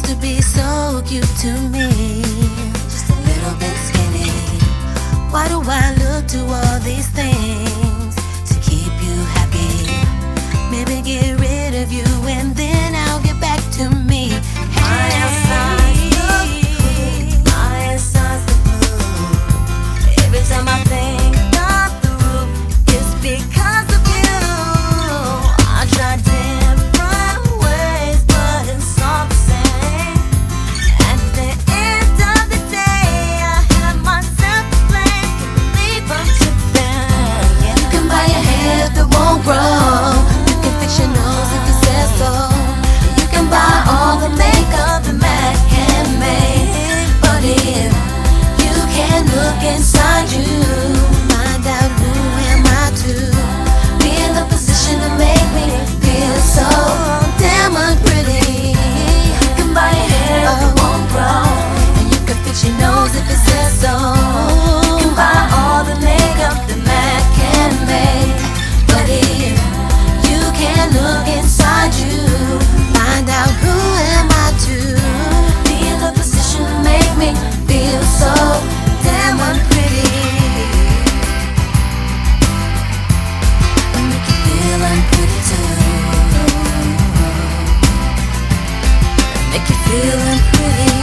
to be so cute to me, just a little bit skinny. Why do I look to all these things to keep you happy? Maybe get rid of you and then I'll get back to me. My inside's the blue. Every time I think I'm through, it's because of you. I tried different ways, but it's all the same. At the end of the day, I have myself to blame. Can't believe I'm tripping. You can buy a hair that won't grow. You can fix your nose if you say so. You can buy all the makeup the Mac can make, but if you can't look inside you, find out who am I to be in the position to make me feel so damn unpretty. You can buy a hair that won't grow, and you can fix your nose if it says so. You can buy all the makeup the Mac can make, but if you can't look inside you, find out who am I to be in the position to make me feel so damn unpretty. And make you feel unpretty too. Make you feel unpretty.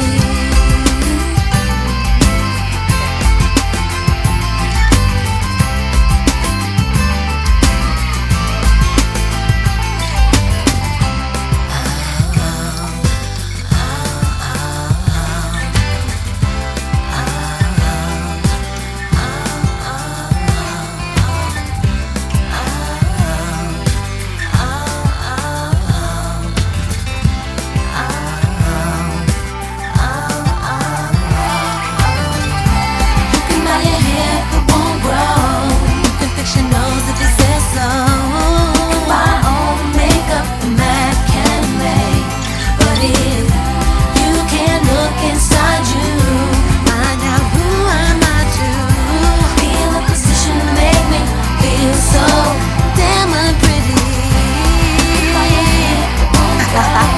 So damn unpretty.